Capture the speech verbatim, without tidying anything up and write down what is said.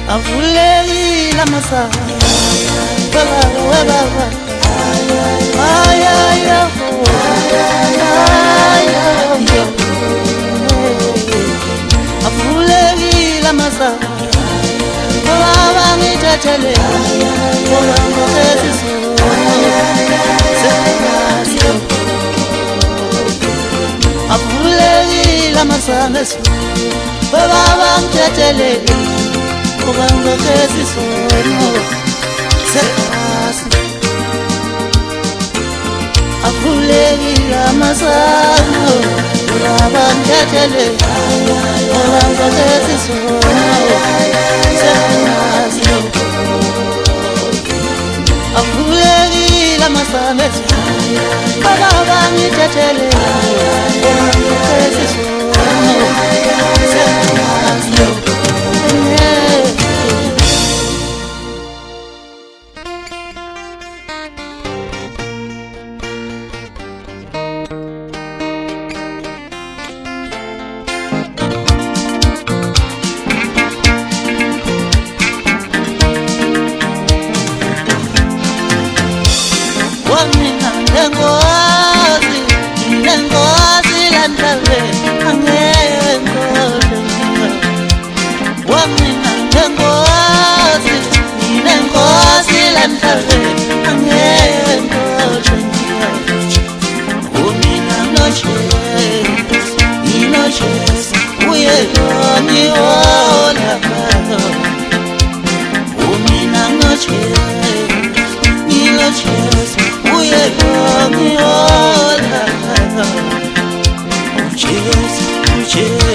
avulekile amasango baba baba ay ay avulekile amasango baba ngithathele baba ngokesiso avulekile amasango baba ngithathele Ubanga kesi sono sekasi Afulekile amasango Ubanga ngithathele Ubanga kesi sono sekasi Afulekile amasango Ubanga ngithathele Ubanga kesi sono sekasi Wamina nengozi, nengozi landave, angengozi. Wamina nengozi, nengozi landave, angengozi. Umina noches, noches, uyeloni ola. Umina noches, noches. We are going all out. Cheers, cheers.